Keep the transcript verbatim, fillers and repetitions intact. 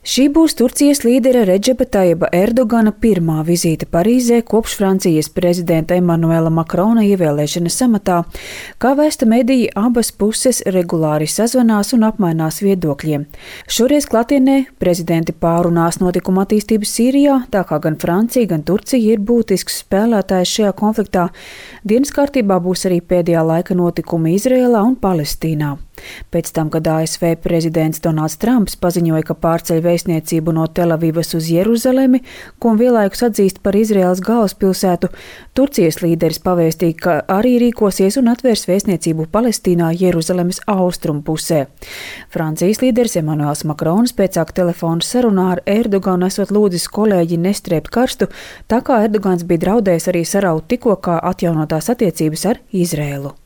Šī būs Turcijas līdera Redžepa Tajiba Erdogana pirmā vizīte Parīzē kopš Francijas prezidenta Emanuela Makrona ievēlēšanas amatā. Kā vēsta mediji, abas puses regulāri sazvanās un apmainās viedokļiem. Šoreiz klātienē prezidenti pārunās notikuma attīstību Sīrijā, tā kā gan Francija, gan Turcija ir būtisks spēlētājs šajā konfliktā. Dienas kārtībā būs arī pēdējā laika notikumi Izrēlā un Palestīnā. Pēc tam, kad A S V prezidents Donalds Trumps paziņoja, ka pārceļ vēstniecību no Telavivas uz Jeruzalemi, ko vienlaikus atzīst par Izraēlas galvaspilsētu, Turcijas līderis pavēstīja, ka arī rīkosies un atvērs vēstniecību Palestīnā Jeruzalemes austrumu pusē. Francijas līderis Emanuels Makrons pēcāk telefona sarunā ar Erdoganu esot lūdzis kolēģi nestrēpt karstu, tā kā Erdogans bija draudējis arī saraut tikko kā atjaunotās attiecības ar Izraēlu.